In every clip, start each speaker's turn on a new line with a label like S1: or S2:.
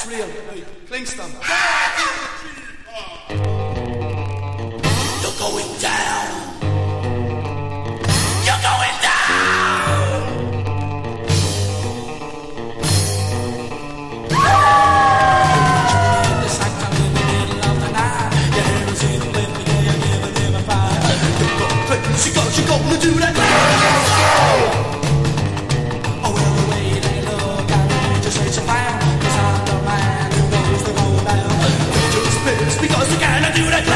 S1: That's real. Hey, Kingston.
S2: You're going down. You're going down.
S1: It's like I'm in the middle of the night. Your hair is in the wind, but yeah, you never find. You're going crazy, cause you're gonna do that. Oh, well, the way they look, I need to say it's a fire. Cause I'm the man who knows the road down. Just pissed because you cannot do that.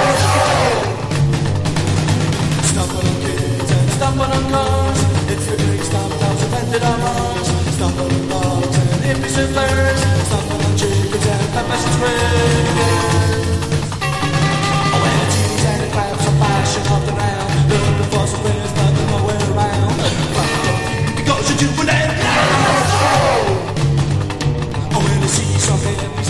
S1: Stumble on kids and stumble on cars. It's the great stump house invented on Mars. Stumble on dogs and hippies and furs. Stumble on chickens and peppers and sprigs. Oh, and it's cheese and the crabs are flashing off the ground. Looking for some friends, but they're nowhere around. Because you're doing that. Oh, when you see something